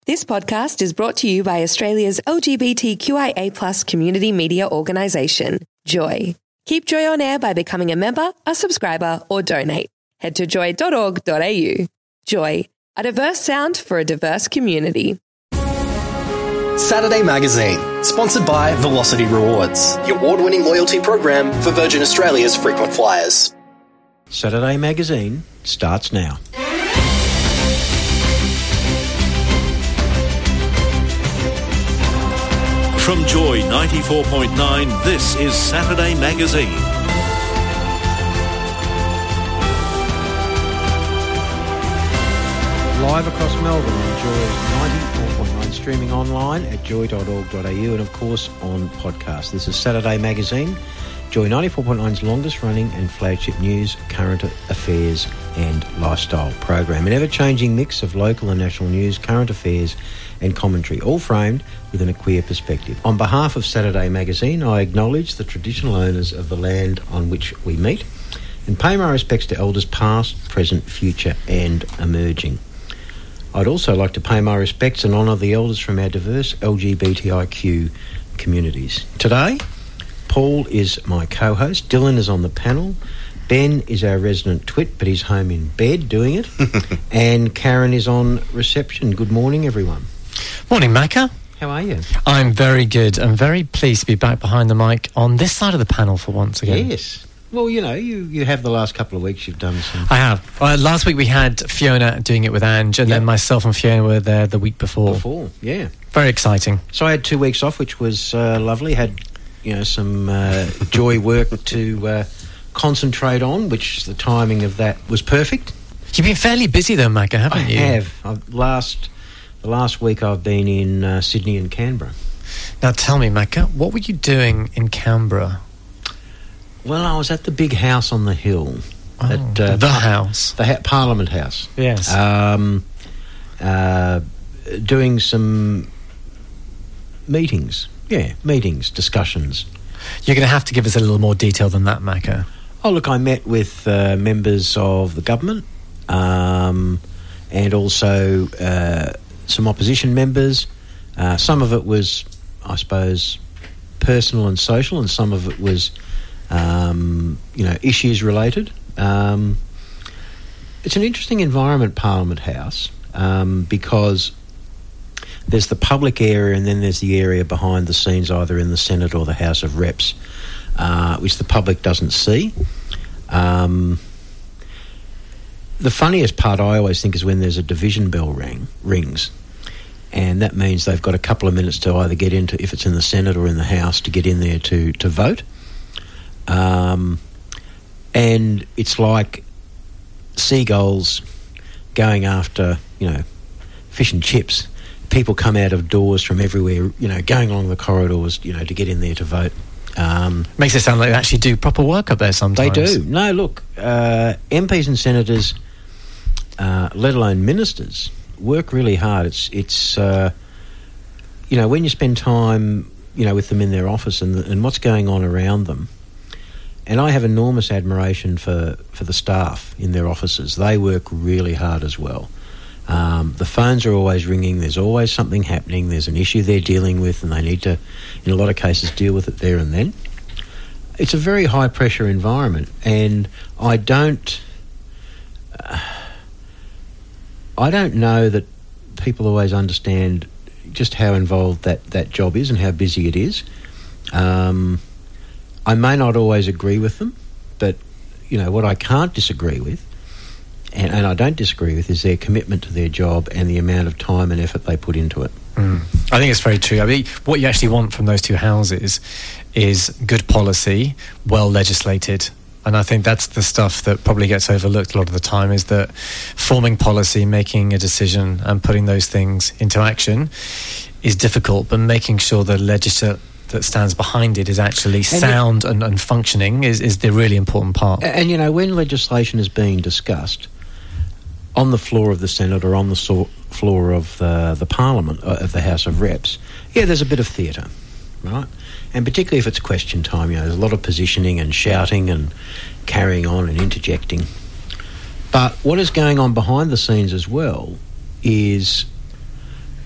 This podcast is brought to you by Australia's LGBTQIA+ community media organisation, Joy. Keep Joy on air by becoming a member, a subscriber, or donate. Head to joy.org.au. Joy, a diverse sound for a diverse community. Saturday Magazine, sponsored by Velocity Rewards, the award-winning loyalty program for Virgin Australia's frequent flyers. Saturday Magazine starts now. From Joy 94.9, this is Saturday Magazine. Live across Melbourne on Joy 94.9, streaming online at joy.org.au and of course on podcast. This is Saturday Magazine, Joy 94.9's longest running and flagship news, current affairs and lifestyle program. An ever-changing mix of local and national news, current affairs and commentary, all framed within a queer perspective. On behalf of Saturday Magazine, I acknowledge the traditional owners of the land on which we meet and pay my respects to elders past, present, future and emerging. I'd also like to pay my respects and honour the elders from our diverse LGBTIQ communities. Today, Paul is my co-host, Dylan is on the panel, Ben is our resident twit, but he's home in bed doing it, and Karen is on reception. Good morning, everyone. Morning, Macca. How are you? I'm very good. I'm very pleased to be back behind the mic on this side of the panel for once again. Yes. Well, you know, you have the last couple of weeks you've done some... I have. Last week we had Fiona doing it with Ange, and then myself and Fiona were there the week before. Yeah. Very exciting. So I had 2 weeks off, which was lovely. Had, you know, some Joy work to concentrate on, which the timing of that was perfect. You've been fairly busy though, Macca, haven't you? I have. The last week I've been in Sydney and Canberra. Now tell me, Macca, what were you doing in Canberra? Well, I was at the big house on the hill. The house? The Parliament House. Yes. Doing some meetings. Yeah, meetings, discussions. You're going to have to give us a little more detail than that, Macca. Oh, look, I met with members of the government and also some opposition members. Some of it was, I suppose, personal and social, and some of it was, issues related. It's an interesting environment, Parliament House, because there's the public area and then there's the area behind the scenes, either in the Senate or the House of Reps, which the public doesn't see. The funniest part I always think is when there's a division bell rings, and that means they've got a couple of minutes to either get into, if it's in the Senate or in the House, to get in there to vote. And it's like seagulls going after, fish and chips. People come out of doors from everywhere, going along the corridors, to get in there to vote. Makes it sound like they actually do proper work up there sometimes. They do. No, look, MPs and senators, let alone ministers, work really hard. It's when you spend time, with them in their office and what's going on around them. And I have enormous admiration for the staff in their offices. They work really hard as well. The phones are always ringing. There's always something happening. There's an issue they're dealing with and they need to, in a lot of cases, deal with it there and then. It's a very high-pressure environment, and I don't know that people always understand just how involved that job is and how busy it is. I may not always agree with them, but, what I can't disagree with, and I don't disagree with, is their commitment to their job and the amount of time and effort they put into it. I think it's very true. I mean, what you actually want from those two houses is good policy, well legislated. And I think that's the stuff that probably gets overlooked a lot of the time, is that forming policy, making a decision and putting those things into action is difficult, but making sure the legislature that stands behind it is actually sound and functioning is the really important part. And, when legislation is being discussed on the floor of the Senate or on the floor of the Parliament, of the House of Reps, there's a bit of theatre, right? And particularly if it's question time, there's a lot of positioning and shouting and carrying on and interjecting. But what is going on behind the scenes as well is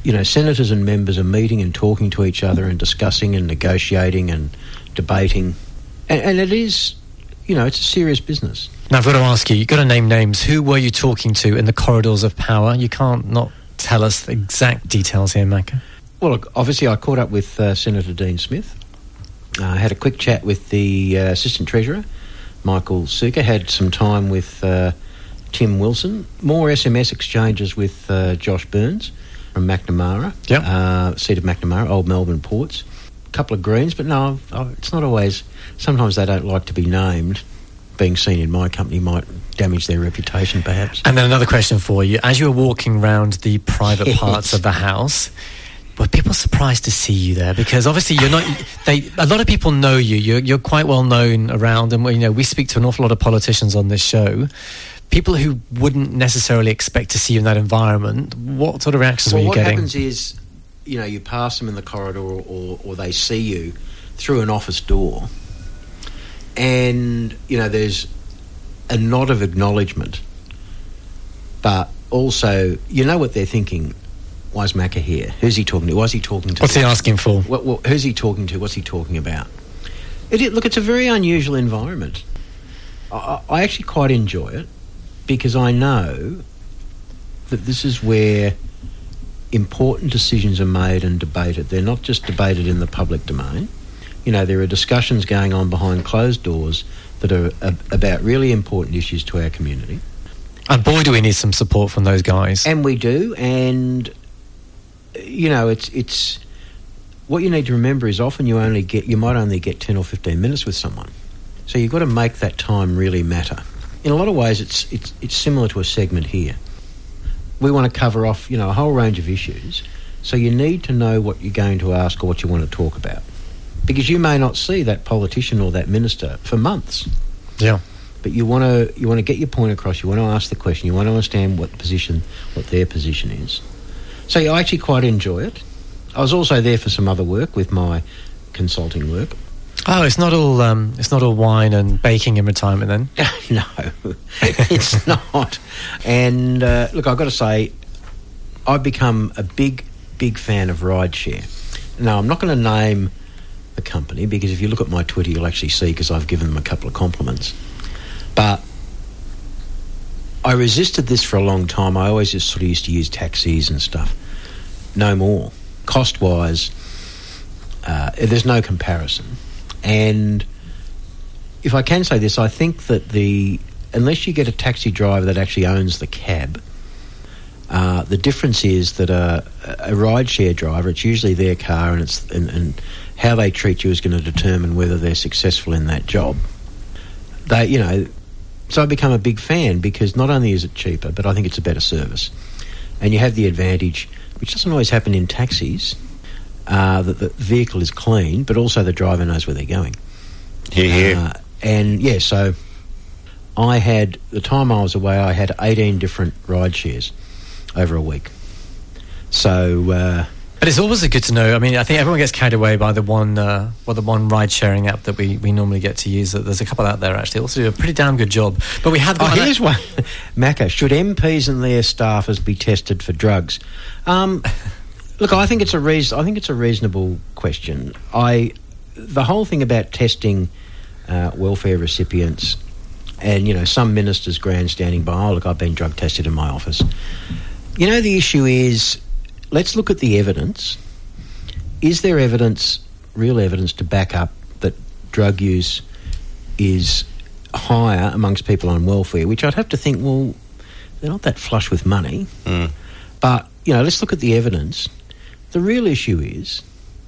senators and members are meeting and talking to each other and discussing and negotiating and debating. And it is, it's a serious business. Now, I've got to ask you, you've got to name names. Who were you talking to in the corridors of power? You can't not tell us the exact details here, Macca. Well, look, obviously I caught up with Senator Dean Smith. I had a quick chat with the Assistant Treasurer, Michael Suker. Had some time with Tim Wilson. More SMS exchanges with Josh Burns from Macnamara, seat of Macnamara, Old Melbourne Ports. A couple of Greens, but no, it's not always. Sometimes they don't like to be named. Being seen in my company might damage their reputation, perhaps. And then another question for you. As you were walking around the private parts of the house, were people surprised to see you there? Because obviously you're not... a lot of people know you. You're quite well known around, and we speak to an awful lot of politicians on this show. People who wouldn't necessarily expect to see you in that environment, what sort of reactions were you getting? What happens is, you pass them in the corridor or they see you through an office door, and, there's a nod of acknowledgement, but also, what they're thinking. Why is Macca here? Who's he talking to? Why is he talking to? What's he asking for? Who's he talking to? What's he talking about? Look, it's a very unusual environment. I actually quite enjoy it because I know that this is where important decisions are made and debated. They're not just debated in the public domain. There are discussions going on behind closed doors that are about really important issues to our community. And boy, do we need some support from those guys. And we do, and... it's what you need to remember is often you might only get 10 or 15 minutes with someone. So you've got to make that time really matter. In a lot of ways, it's similar to a segment here. We want to cover off, a whole range of issues. So you need to know what you're going to ask or what you want to talk about. Because you may not see that politician or that minister for months. Yeah. But you want to get your point across. You want to ask the question. You want to understand what their position is. So I actually quite enjoy it. I was also there for some other work with my consulting work. Oh, it's not all wine and baking in retirement then? No, it's not. And look, I've got to say, I've become a big fan of rideshare. Now, I'm not going to name the company because if you look at my Twitter, you'll actually see because I've given them a couple of compliments. But I resisted this for a long time. I always just sort of used to use taxis and stuff. No more. Cost-wise, there's no comparison. And if I can say this, I think that unless you get a taxi driver that actually owns the cab, the difference is that a rideshare driver, it's usually their car, and how they treat you is going to determine whether they're successful in that job. So I've become a big fan because not only is it cheaper, but I think it's a better service. And you have the advantage, which doesn't always happen in taxis, that the vehicle is clean, but also the driver knows where they're going. Yeah. So the time I was away, I had 18 different ride shares over a week. So... But it's always good to know. I mean, I think everyone gets carried away by the one ride-sharing app that we normally get to use. There's a couple out there, actually. Also do a pretty damn good job. But we have... here's one. Macca, should MPs and their staffers be tested for drugs? Look, I think it's a reasonable question. The whole thing about testing welfare recipients and, some ministers grandstanding by, look, I've been drug tested in my office. The issue is... Let's look at the evidence. Is there real evidence to back up that drug use is higher amongst people on welfare, which I'd have to think, well, they're not that flush with money. Mm. But, let's look at the evidence. The real issue is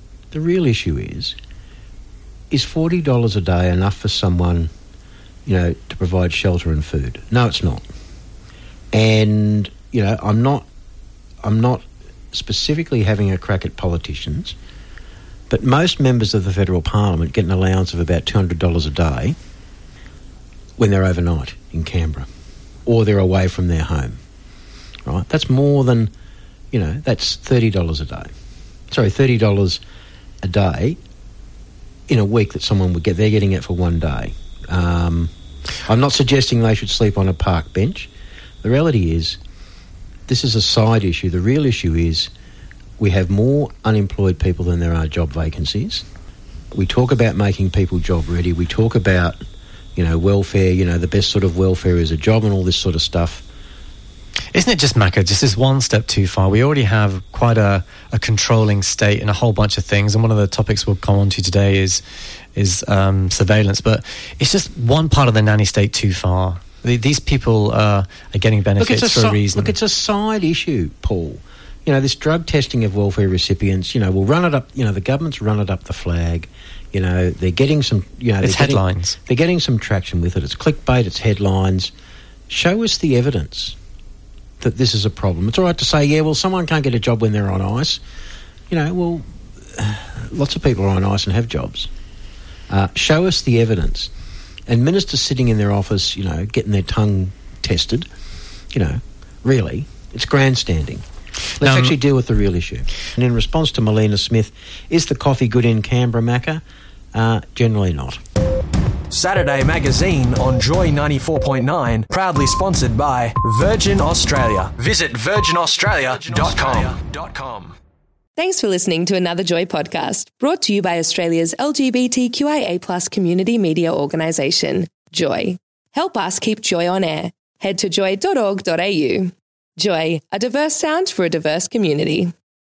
$40 a day enough for someone, to provide shelter and food? No, it's not. And, I'm not specifically having a crack at politicians, but most members of the federal parliament get an allowance of about $200 a day when they're overnight in Canberra or they're away from their home, right? That's more than, that's $30 a day. Sorry, $30 a day in a week that someone would get. They're getting it for one day. I'm not suggesting they should sleep on a park bench. The reality is, this is a side issue. The real issue is we have more unemployed people than there are job vacancies. We talk about making people job ready. We talk about, welfare, the best sort of welfare is a job and all this sort of stuff. Isn't it just, Macca, just this one step too far? We already have quite a controlling state and a whole bunch of things, and one of the topics we'll come on to today is surveillance, but it's just one part of the nanny state too far. These people are getting benefits for a reason. Look, it's a side issue, Paul. This drug testing of welfare recipients, we'll run it up, the government's run it up the flag. They're getting some, it's headlines. They're getting some traction with it. It's clickbait, it's headlines. Show us the evidence that this is a problem. It's all right to say, someone can't get a job when they're on ice. Lots of people are on ice and have jobs. Show us the evidence. And ministers sitting in their office, getting their tongue tested, really, it's grandstanding. Let's actually deal with the real issue. And in response to Melina Smith, is the coffee good in Canberra, Macca? Generally not. Saturday Magazine on Joy 94.9, proudly sponsored by Virgin Australia. Visit virginaustralia.com. Thanks for listening to another Joy podcast, brought to you by Australia's LGBTQIA+ community media organisation, Joy. Help us keep Joy on air. Head to joy.org.au. Joy, a diverse sound for a diverse community.